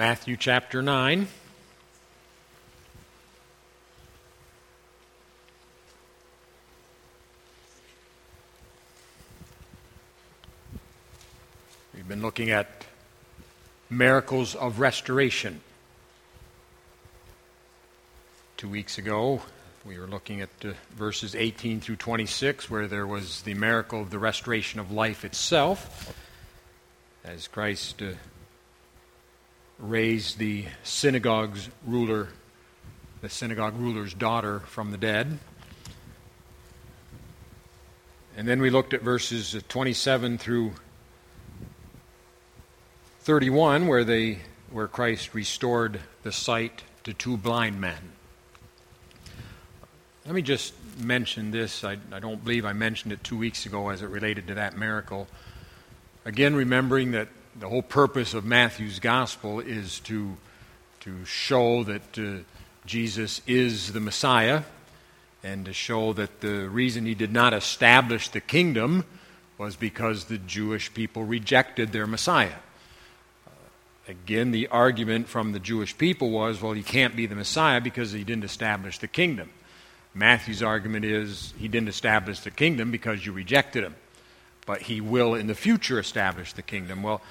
Matthew chapter 9. We've been looking at miracles of restoration. 2 weeks ago, we were looking at verses 18 through 26, where there was the miracle of the restoration of life itself, as Christ raised the synagogue ruler's daughter from the dead. And then we looked at verses 27 through 31, where Christ restored the sight to two blind men. Let me just mention this. I don't believe I mentioned it 2 weeks ago as it related to that miracle. Again, remembering that the whole purpose of Matthew's gospel is to show that Jesus is the Messiah, and to show that the reason he did not establish the kingdom was because the Jewish people rejected their Messiah. Again, the argument from the Jewish people was, well, he can't be the Messiah because he didn't establish the kingdom. Matthew's argument is he didn't establish the kingdom because you rejected him, but he will in the future establish the kingdom. Well,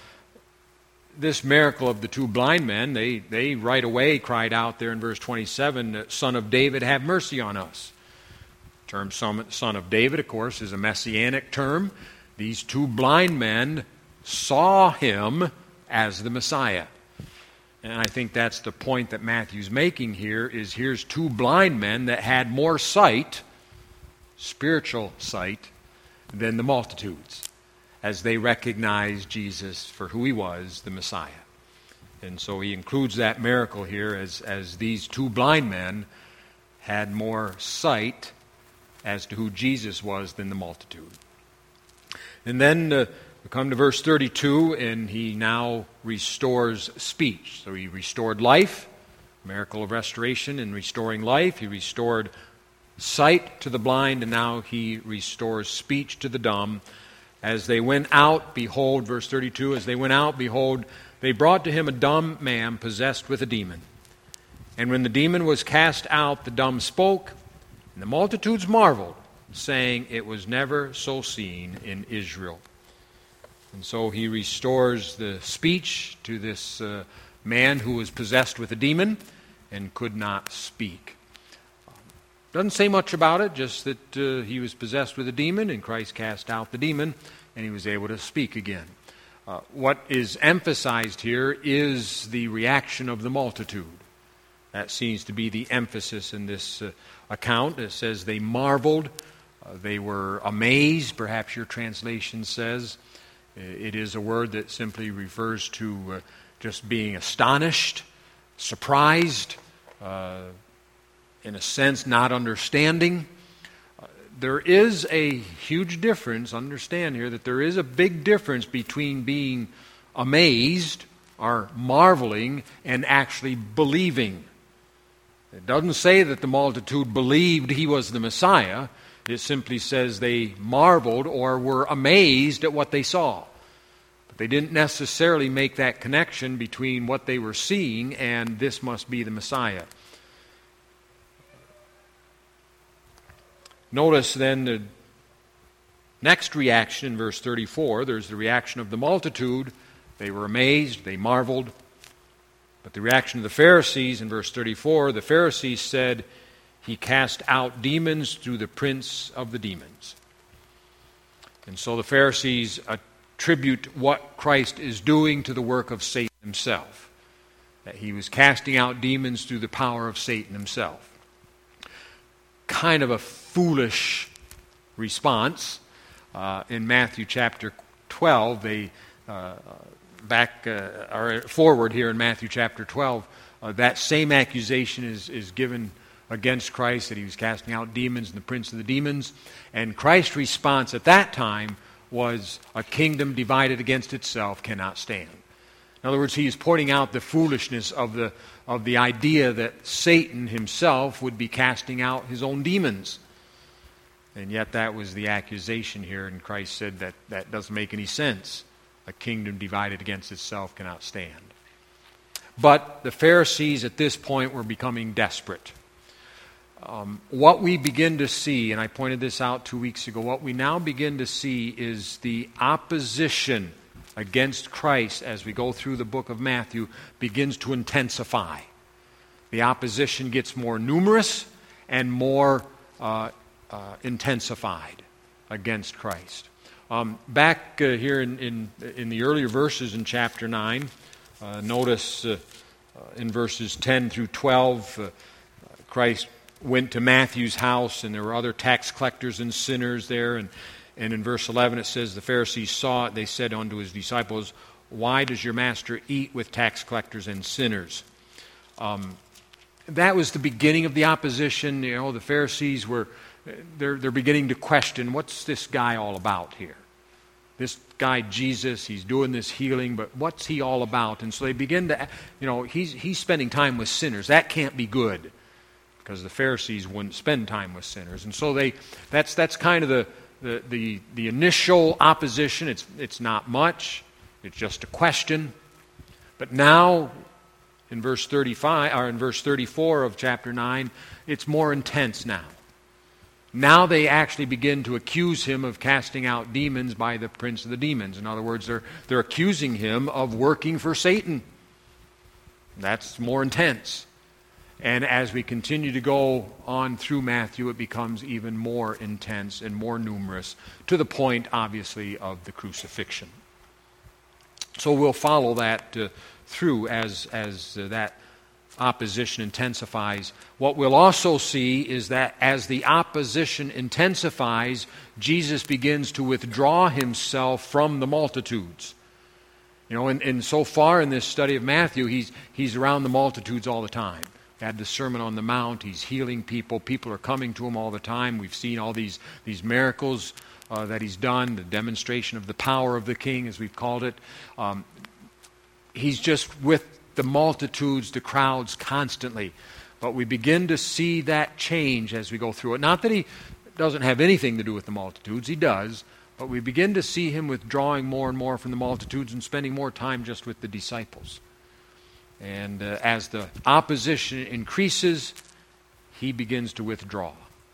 this miracle of the two blind men, they right away cried out there in verse 27, "Son of David, have mercy on us." The term son of David, of course, is a messianic term. These two blind men saw him as the Messiah. And I think that's the point that Matthew's making here, is here's two blind men that had more sight, spiritual sight, than the multitudes, as they recognized Jesus for who he was, the Messiah. And so he includes that miracle here as these two blind men had more sight as to who Jesus was than the multitude. And then we come to verse 32, and he now restores speech. So he restored life, miracle of restoration in restoring life. He restored sight to the blind, and now he restores speech to the dumb. As they went out, behold, verse 32, as they went out, behold, they brought to him a dumb man possessed with a demon. And when the demon was cast out, the dumb spoke, and the multitudes marveled, saying, "It was never so seen in Israel." And so he restores the speech to this man who was possessed with a demon and could not speak. Doesn't say much about it, just that he was possessed with a demon and Christ cast out the demon and he was able to speak again. What is emphasized here is the reaction of the multitude. That seems to be the emphasis in this account. It says they marveled, they were amazed, perhaps your translation says. It is a word that simply refers to just being astonished, surprised, in a sense not understanding. There is a huge difference, understand here, that there is a big difference between being amazed or marveling and actually believing. It doesn't say that the multitude believed he was the Messiah. It simply says they marveled or were amazed at what they saw. But they didn't necessarily make that connection between what they were seeing and this must be the Messiah. Notice then the next reaction in verse 34. There's the reaction of the multitude. They were amazed, they marveled. But the reaction of the Pharisees in verse 34, the Pharisees said, "He cast out demons through the prince of the demons." And so the Pharisees attribute what Christ is doing to the work of Satan himself. That he was casting out demons through the power of Satan himself. Kind of a foolish response. In Matthew chapter 12, they forward here in Matthew chapter 12, that same accusation is given against Christ, that he was casting out demons and the prince of the demons. And Christ's response at that time was, "A kingdom divided against itself cannot stand." In other words, he is pointing out the foolishness of the idea that Satan himself would be casting out his own demons. And yet that was the accusation here, and Christ said that doesn't make any sense. A kingdom divided against itself cannot stand. But the Pharisees at this point were becoming desperate. What we begin to see, and I pointed this out 2 weeks ago, what we now begin to see is the opposition against Christ as we go through the book of Matthew begins to intensify. The opposition gets more numerous and more intensified against Christ. Back here in the earlier verses in chapter 9, notice in verses 10 through 12, Christ went to Matthew's house, and there were other tax collectors and sinners there. And in verse 11 it says, the Pharisees saw it. They said unto his disciples, why does your master eat with tax collectors and sinners? That was the beginning of the opposition. You know, the Pharisees they're beginning to question, what's this guy all about here? This guy Jesus, he's doing this healing, but what's he all about? And so they begin to, he's spending time with sinners. That can't be good, because the Pharisees wouldn't spend time with sinners. And so that's kind of the initial opposition. It's not much. It's just a question. But now, in verse 35 or in verse 34 of chapter 9, it's more intense now. Now they actually begin to accuse him of casting out demons by the prince of the demons. In other words, they're accusing him of working for Satan. That's more intense. And as we continue to go on through Matthew, it becomes even more intense and more numerous, to the point, obviously, of the crucifixion. So we'll follow that through as that opposition intensifies. What we'll also see is that as the opposition intensifies, Jesus begins to withdraw himself from the multitudes. And so far in this study of Matthew, he's around the multitudes all the time. Had the Sermon on the Mount. He's healing people. People are coming to him all the time. We've seen all these miracles that he's done, the demonstration of the power of the King, as we've called it. He's just with the multitudes, the crowds, constantly. But we begin to see that change as we go through it. Not that he doesn't have anything to do with the multitudes. He does. But we begin to see him withdrawing more and more from the multitudes and spending more time just with the disciples. And as the opposition increases, he begins to withdraw.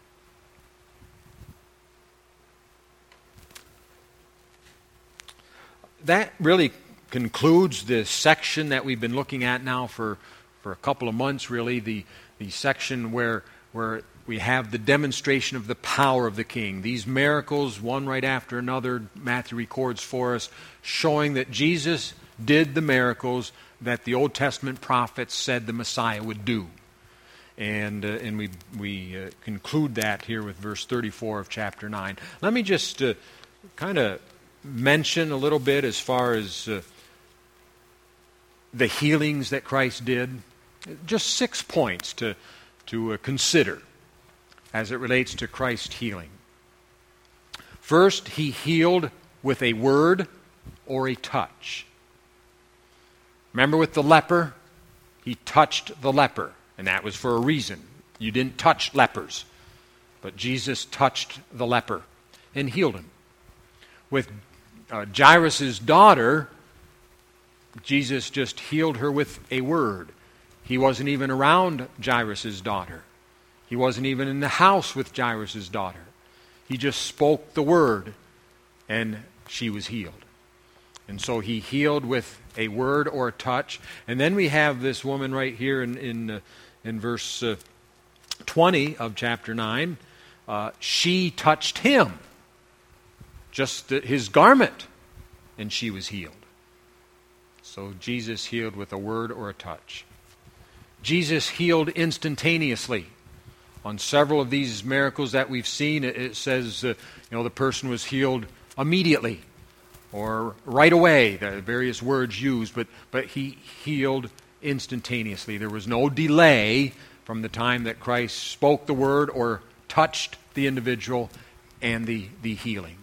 That really concludes this section that we've been looking at now for a couple of months, really, the section where we have the demonstration of the power of the King. These miracles, one right after another, Matthew records for us, showing that Jesus did the miracles that the Old Testament prophets said the Messiah would do. And we conclude that here with verse 34 of chapter 9. Let me just kind of mention a little bit as far as the healings that Christ did. Just 6 points to consider as it relates to Christ's healing. First, he healed with a word or a touch. Remember with the leper? He touched the leper, and that was for a reason. You didn't touch lepers, but Jesus touched the leper and healed him. With Jairus' daughter, Jesus just healed her with a word. He wasn't even around Jairus' daughter. He wasn't even in the house with Jairus' daughter. He just spoke the word, and she was healed. And so he healed with a word or a touch. And then we have this woman right here in verse 20 of chapter 9. She touched him, just his garment, and she was healed. So Jesus healed with a word or a touch. Jesus healed instantaneously. On several of these miracles that we've seen, it says the person was healed immediately or right away. There are various words used, but he healed instantaneously. There was no delay from the time that Christ spoke the word or touched the individual and the healing.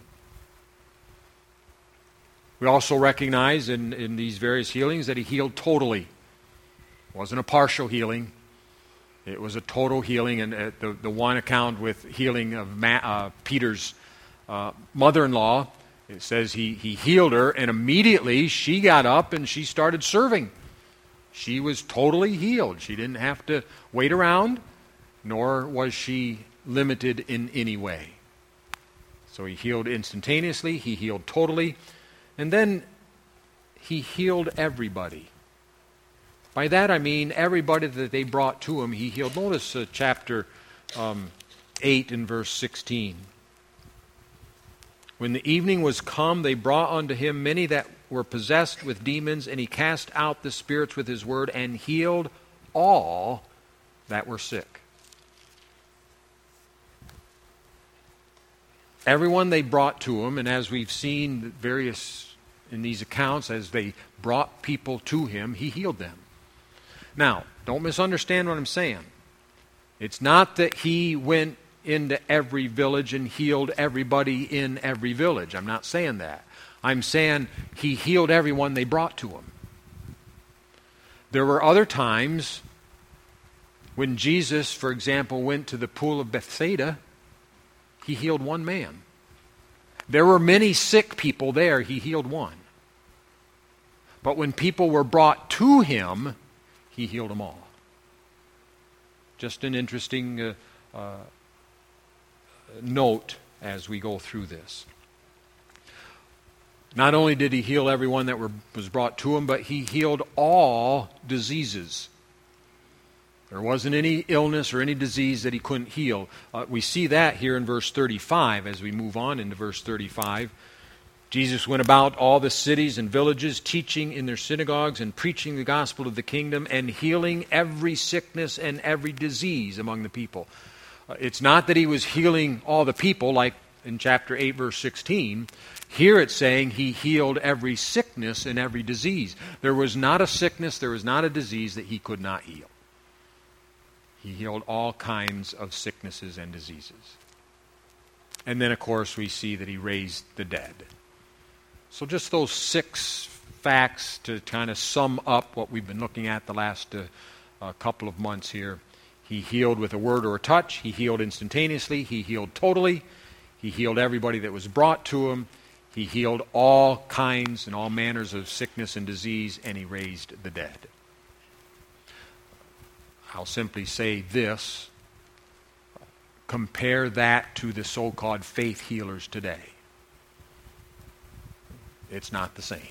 We also recognize in these various healings that he healed totally. It wasn't a partial healing. It was a total healing. And the one account with healing of Peter's mother-in-law, it says he healed her, and immediately she got up and she started serving. She was totally healed. She didn't have to wait around, nor was she limited in any way. So he healed instantaneously, he healed totally, and then he healed everybody. By that I mean everybody that they brought to him, he healed. Notice chapter 8 and verse 16. When the evening was come, they brought unto him many that were possessed with demons, and he cast out the spirits with his word and healed all that were sick. Everyone they brought to him, and as we've seen various in these accounts, as they brought people to him, he healed them. Now, don't misunderstand what I'm saying. It's not that he went into every village and healed everybody in every village. I'm not saying that. I'm saying he healed everyone they brought to him. There were other times when Jesus, for example, went to the pool of Bethsaida, he healed one man. There were many sick people there, he healed one. But when people were brought to him, he healed them all. Just an interesting note as we go through this. Not only did he heal everyone that was brought to him, but he healed all diseases. There wasn't any illness or any disease that he couldn't heal. We see that here in verse 35 as we move on into verse 35. Jesus went about all the cities and villages, teaching in their synagogues and preaching the gospel of the kingdom and healing every sickness and every disease among the people. It's not that he was healing all the people like in chapter 8, verse 16. Here it's saying he healed every sickness and every disease. There was not a sickness, there was not a disease that he could not heal. He healed all kinds of sicknesses and diseases. And then, of course, we see that he raised the dead. So just those 6 facts to kind of sum up what we've been looking at the last couple of months here. He healed with a word or a touch. He healed instantaneously. He healed totally. He healed everybody that was brought to him. He healed all kinds and all manners of sickness and disease, and he raised the dead. I'll simply say this. Compare that to the so-called faith healers today. It's not the same.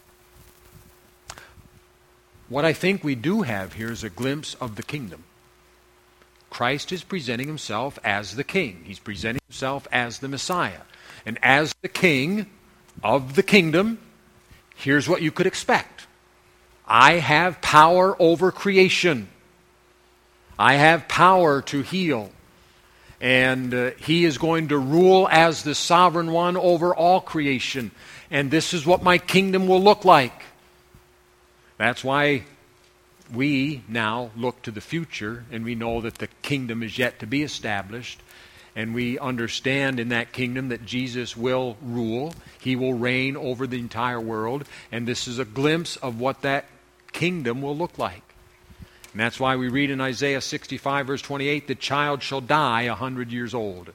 What I think we do have here is a glimpse of the kingdom. Christ is presenting himself as the king. He's presenting himself as the Messiah. And as the king of the kingdom, here's what you could expect. I have power over creation. I have power to heal. And he is going to rule as the sovereign one over all creation. And this is what my kingdom will look like. That's why we now look to the future, and we know that the kingdom is yet to be established. And we understand in that kingdom that Jesus will rule. He will reign over the entire world. And this is a glimpse of what that kingdom will look like. And that's why we read in Isaiah 65, verse 28, the child shall die 100 years old.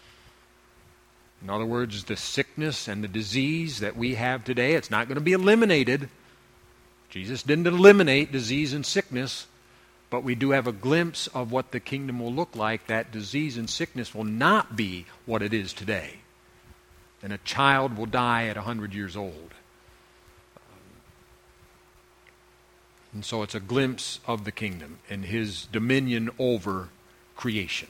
In other words, the sickness and the disease that we have today, it's not going to be eliminated. Jesus didn't eliminate disease and sickness, but we do have a glimpse of what the kingdom will look like. That disease and sickness will not be what it is today. And a child will die at 100 years old. And so it's a glimpse of the kingdom and his dominion over creation.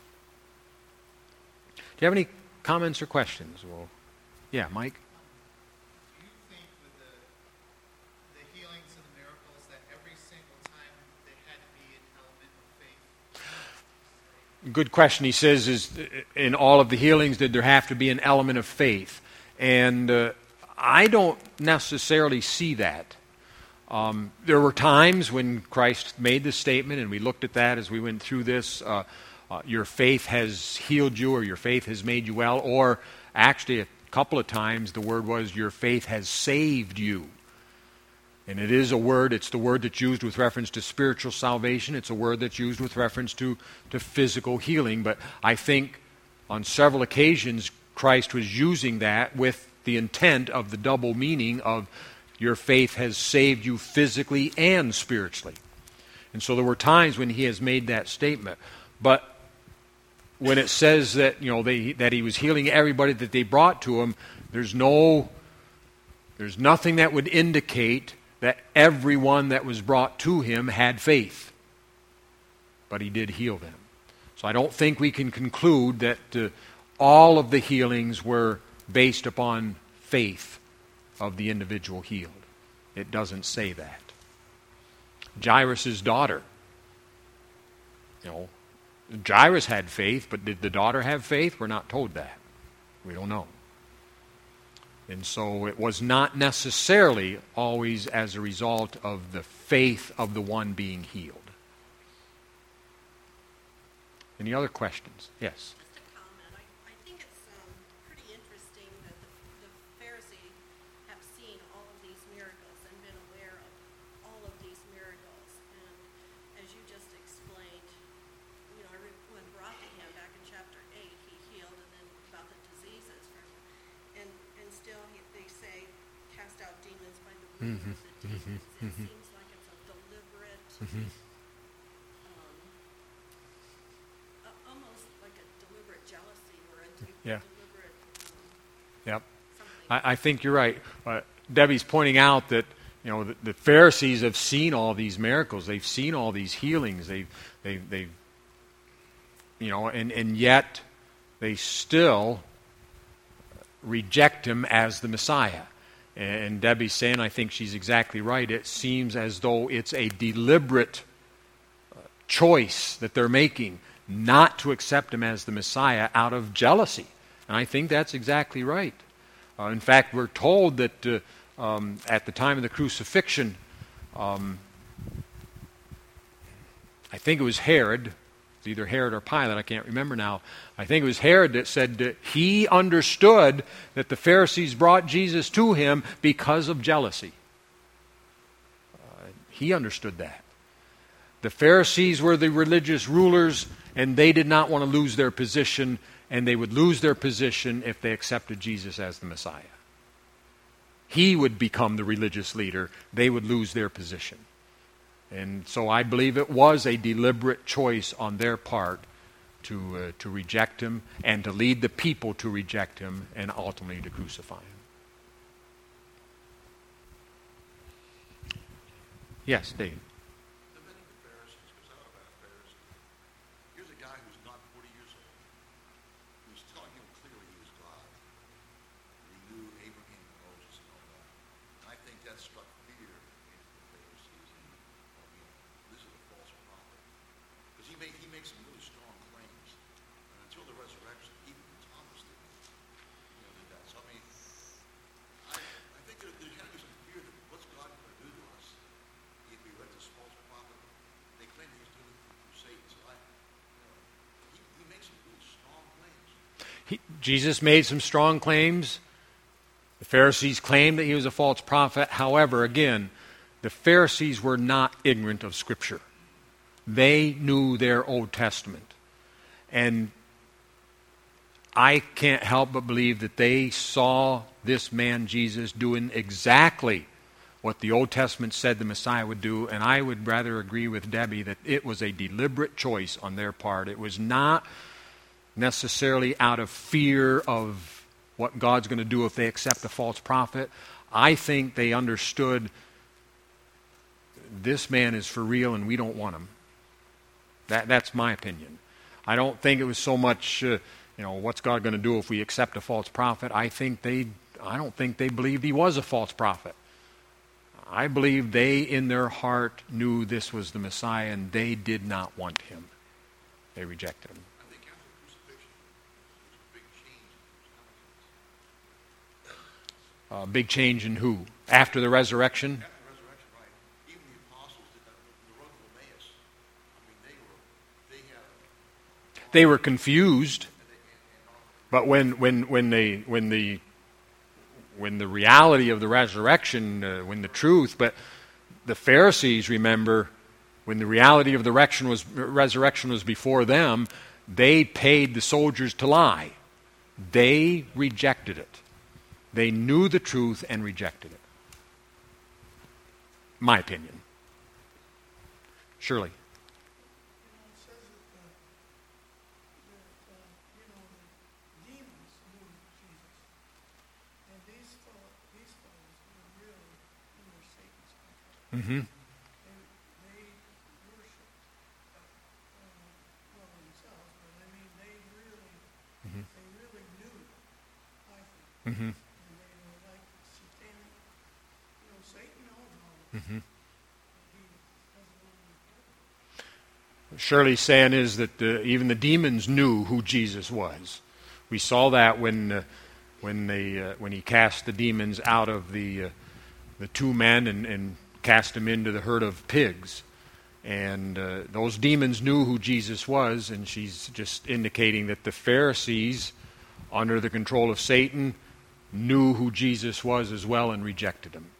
Do you have any comments or questions? Well, yeah, Mike? Do you think with the healings and the miracles that every single time there had to be an element of faith? Good question. He says, is in all of the healings, did there have to be an element of faith? And I don't necessarily see that. There were times when Christ made this statement, and we looked at that as we went through this, your faith has healed you, or your faith has made you well, or actually a couple of times the word was your faith has saved you. And it is a word, it's the word that's used with reference to spiritual salvation, it's a word that's used with reference to physical healing, but I think on several occasions Christ was using that with the intent of the double meaning of Your faith has saved you physically and spiritually. And so there were times when he has made that statement. But when it says that, that he was healing everybody that they brought to him, there's nothing that would indicate that everyone that was brought to him had faith. But he did heal them. So I don't think we can conclude that all of the healings were based upon faith of the individual healed. It doesn't say that. Jairus' daughter. Jairus had faith, but did the daughter have faith? We're not told that. We don't know. And so it was not necessarily always as a result of the faith of the one being healed. Any other questions? Yes. Just a comment. I think it's pretty interesting that the Pharisees have seen all of these miracles and been aware of all of these miracles. And as you just explained, when brought to him back in chapter 8, he healed, and then about the diseases. And still they say, cast out demons by the ruler of the demons. It seems like it's a deliberate... almost like a deliberate jealousy or a deliberate Yep. something. I think you're right. Debbie's pointing out that the Pharisees have seen all these miracles. They've seen all these healings. They've and yet they still reject him as the Messiah. And Debbie's saying, I think she's exactly right. It seems as though it's a deliberate choice that they're making not to accept him as the Messiah out of jealousy. And I think that's exactly right. In fact, we're told that at the time of the crucifixion, I think it was Herod, it's either Herod or Pilate, I can't remember now. I think it was Herod that said that he understood that the Pharisees brought Jesus to him because of jealousy. He understood that. The Pharisees were the religious rulers, and they did not want to lose their position, and they would lose their position if they accepted Jesus as the Messiah. He would become the religious leader. They would lose their position. And so I believe it was a deliberate choice on their part to reject him and to lead the people to reject him and ultimately to crucify him. Yes, Dave. He makes some really strong claims. And until the resurrection, even Thomas did that. So, I think there had to be some fear that what's God going to do to us if we let this false prophet? They claim he's doing it through crusades. So he makes some really strong claims. Jesus made some strong claims. The Pharisees claimed that he was a false prophet. However, again, the Pharisees were not ignorant of Scripture. They knew their Old Testament. And I can't help but believe that they saw this man Jesus doing exactly what the Old Testament said the Messiah would do, and I would rather agree with Debbie that it was a deliberate choice on their part. It was not necessarily out of fear of what God's going to do if they accept a false prophet. I think they understood this man is for real and we don't want him. That's my opinion. I don't think it was so much, what's God going to do if we accept a false prophet? I don't think they believed he was a false prophet. I believe they, in their heart, knew this was the Messiah, and they did not want him. They rejected him. I think after the crucifixion, there's a big change in Big change in who? After the resurrection? After the resurrection, right. Even the apostles did that. The road to Emmaus, they were confused. But when the reality of the resurrection, when the truth, but the Pharisees, remember, when the reality of the resurrection was before them, they paid the soldiers to lie. They rejected it. They knew the truth and rejected it. my opinion. Shirley. It says that the demons knew Jesus, and these fellows were really under Satan's control. Mm-hmm. They worshipped, well themselves, but I mean they really knew. I think, Mm-hmm. and they were like satanic. Satan knows all this. Mm-hmm. He doesn't want to be killed. Shirley's saying is that even the demons knew who Jesus was. We saw that when he cast the demons out of the two men and cast them into the herd of pigs. And those demons knew who Jesus was, and she's just indicating that the Pharisees, under the control of Satan, knew who Jesus was as well and rejected him.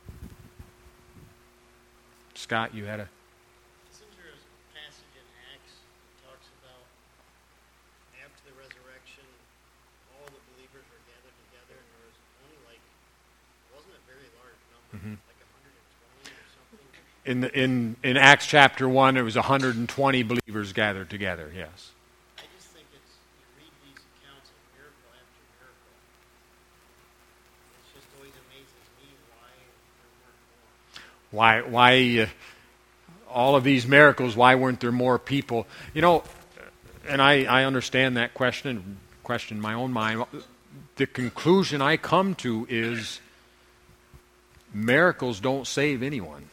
Scott, you had a... Isn't there a passage in Acts that talks about after the resurrection, all the believers were gathered together, and there was only it wasn't a very large number, like 120 or something? In Acts chapter 1, there was 120 believers gathered together, yes. I just think you read these accounts of miracle after miracle. It just always amazes me why there weren't more. Why all of these miracles, why weren't there more people? And I understand that question in my own mind. The conclusion I come to is miracles don't save anyone.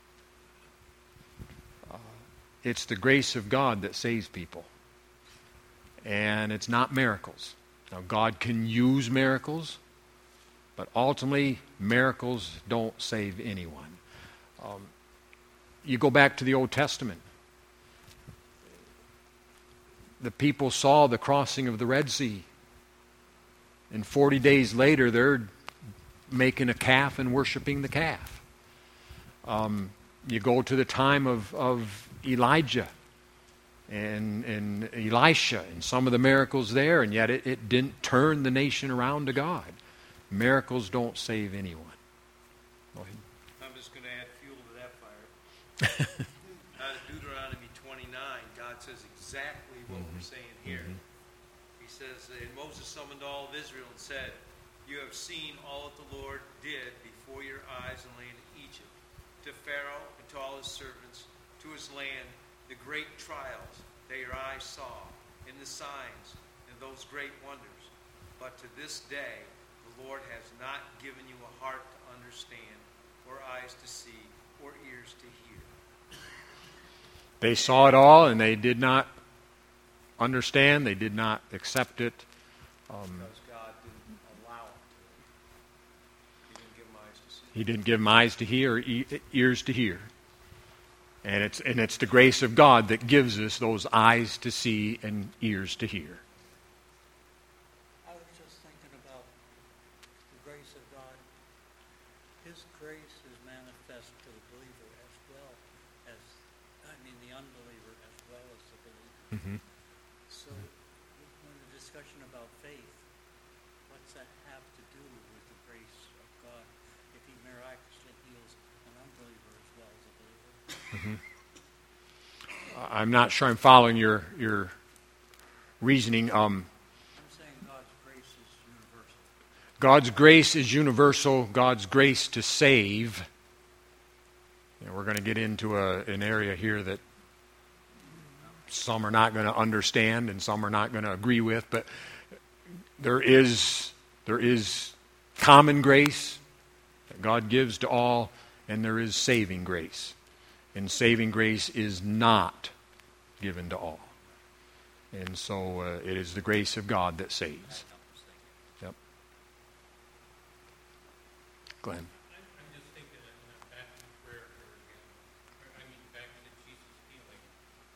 It's the grace of God that saves people. And it's not miracles. Now, God can use miracles, but ultimately, miracles don't save anyone. You go back to the Old Testament. The people saw the crossing of the Red Sea. And 40 days later, they're making a calf and worshiping the calf. You go to the time of Elijah and Elisha and some of the miracles there, and yet it didn't turn the nation around to God. Miracles don't save anyone. Go ahead. I'm just going to add fuel to that fire. Out of Deuteronomy 29, God says exactly what we're saying here. He says, and Moses summoned all of Israel and said, "You have seen all that the Lord did before your eyes in the land of Egypt, to Pharaoh and to all his servants, to his land, the great trials that your eyes saw, and the signs, and those great wonders. But to this day, the Lord has not given you a heart to understand, or eyes to see, or ears to hear." They saw it all, and they did not understand. They did not accept it. Because God didn't allow it to. He didn't give them eyes to see. He didn't give them eyes to hear, or ears to hear. And it's the grace of God that gives us those eyes to see and ears to hear. I was just thinking about the grace of God. His grace is manifest to the believer as well as, the unbeliever as well as the believer. Mm-hmm. So when the discussion about faith, what's that have to do with the grace of God if he miraculously heals an unbeliever as well as a believer? I'm not sure I'm following your reasoning. I'm saying God's grace is universal. God's grace is universal. God's grace to save. We're going to get into an area here that some are not going to understand and some are not going to agree with, but there is common grace that God gives to all, and there is saving grace. And saving grace is not given to all. And so it is the grace of God that saves. Yep. Glenn. I'm just thinking back to prayer again. Back to Jesus healing.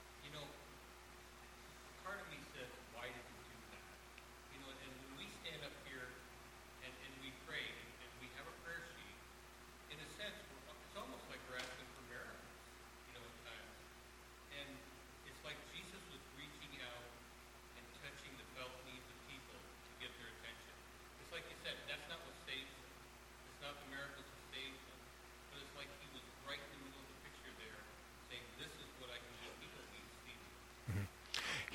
Part of me says, why did you do that? And when we stand up here and we pray and we have a prayer sheet, in a sense, it's almost like we're asking for miracles, at times. And it's like Jesus was reaching out and touching the felt needs of people to get their attention. It's like you said, that's not what saves them. It's not the miracles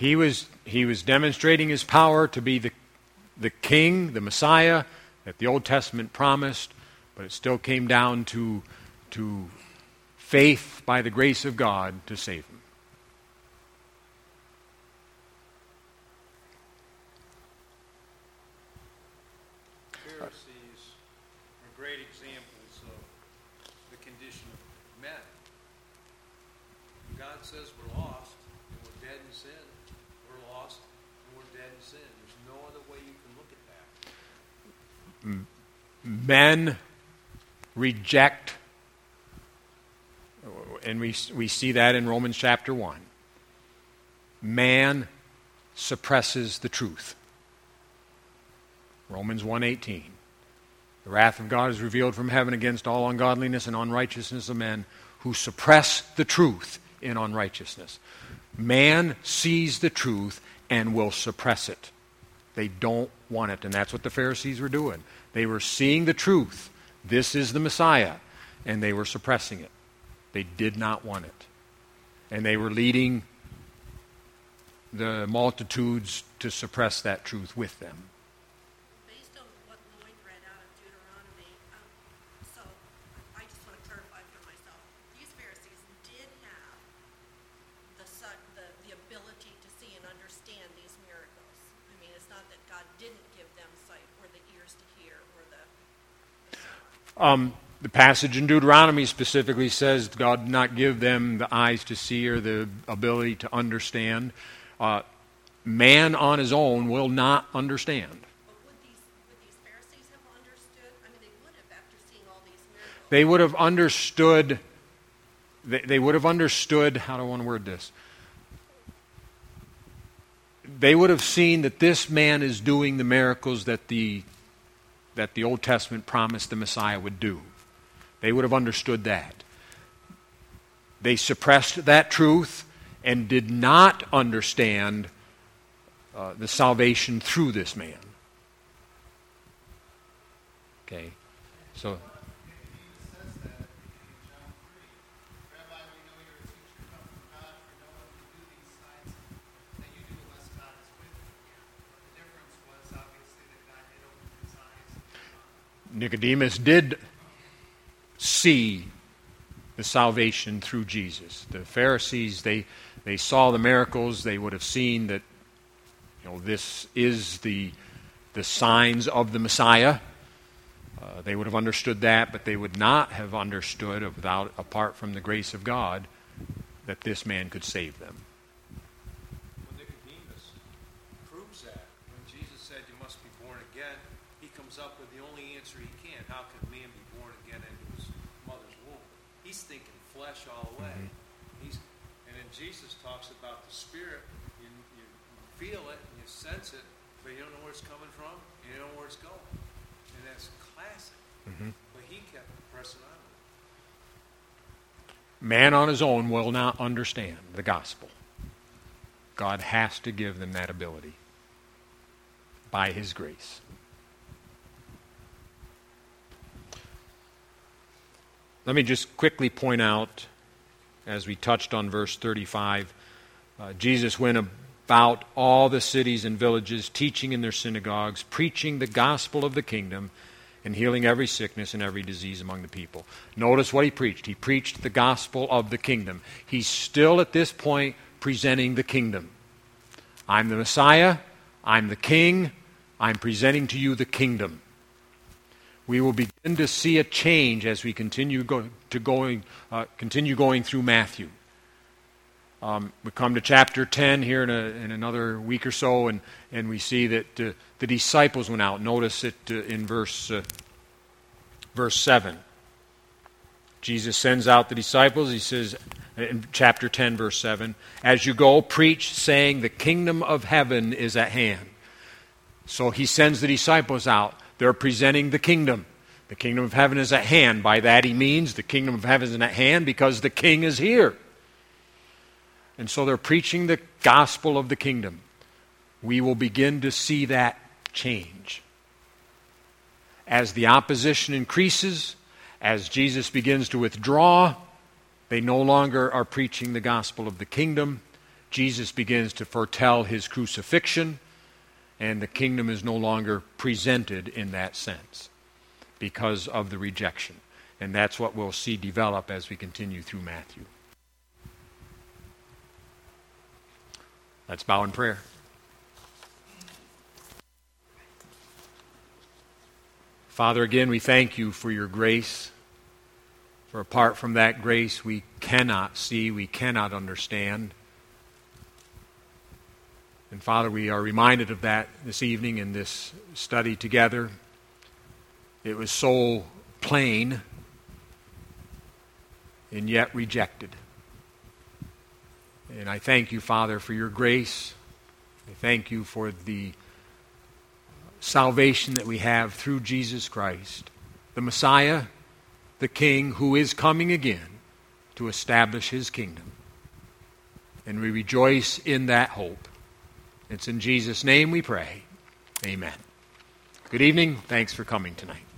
He was demonstrating his power to be the king, the Messiah that the Old Testament promised, but it still came down to faith by the grace of God to save him. Pharisees are great examples of the condition of men. God says we're lost and we're dead in sin. We're lost and we're dead in sin. There's no other way you can look at that. Men reject, and we see that in Romans chapter 1. Man suppresses the truth. Romans 1:18. The wrath of God is revealed from heaven against all ungodliness and unrighteousness of men who suppress the truth in unrighteousness. Man sees the truth and will suppress it. They don't want it, and that's what the Pharisees were doing. They were seeing the truth. This is the Messiah, and they were suppressing it. They did not want it. And they were leading the multitudes to suppress that truth with them. Based on what Lloyd read out of Deuteronomy, so I just want to clarify for myself. These Pharisees did have the ability to see and understand these miracles. I mean, it's not that God didn't give them sight or the ears to hear or the The passage in Deuteronomy specifically says God did not give them the eyes to see or the ability to understand. Man on his own will not understand. But would these Pharisees have understood? I mean, they would have after seeing all these miracles. They would have understood. They would have understood. How do I want to word this? They would have seen that this man is doing the miracles that the Old Testament promised the Messiah would do. They would have understood that. They suppressed that truth and did not understand the salvation through this man. Okay, so. Nicodemus did see the salvation through Jesus. The Pharisees, they saw the miracles. They would have seen that, this is the signs of the Messiah. They would have understood that, but they would not have understood, apart from the grace of God, that this man could save them. Well, Nicodemus proves that. When Jesus said you must be born again, he comes up with the only answer he can. How could man be born again into his mother's womb? He's thinking flesh all the way. And then Jesus talks about the Spirit. You feel it and you sense it, but you don't know where it's coming from. You don't know where it's going. And that's classic. But he kept pressing on. Man on his own will not understand the gospel. God has to give them that ability by his grace. Let me just quickly point out, as we touched on verse 35, Jesus went about all the cities and villages, teaching in their synagogues, preaching the gospel of the kingdom, and healing every sickness and every disease among the people. Notice what he preached. He preached the gospel of the kingdom. He's still at this point presenting the kingdom. I'm the Messiah. I'm the king. I'm presenting to you the kingdom. We will begin to see a change as we continue going through Matthew. We come to chapter 10 here in another week or so, and we see that the disciples went out. Notice it in verse 7. Jesus sends out the disciples. He says in chapter 10, verse 7, "As you go, preach, saying, the kingdom of heaven is at hand." So he sends the disciples out. They're presenting the kingdom. The kingdom of heaven is at hand. By that he means the kingdom of heaven is at hand because the king is here. And so they're preaching the gospel of the kingdom. We will begin to see that change. As the opposition increases, as Jesus begins to withdraw, they no longer are preaching the gospel of the kingdom. Jesus begins to foretell his crucifixion, and the kingdom is no longer presented in that sense because of the rejection. And that's what we'll see develop as we continue through Matthew. Let's bow in prayer. Father, again, we thank you for your grace. For apart from that grace, we cannot see, we cannot understand. And Father, we are reminded of that this evening in this study together. It was so plain and yet rejected. And I thank you, Father, for your grace. I thank you for the salvation that we have through Jesus Christ, the Messiah, the King who is coming again to establish his kingdom. And we rejoice in that hope. It's in Jesus' name we pray. Amen. Good evening. Thanks for coming tonight.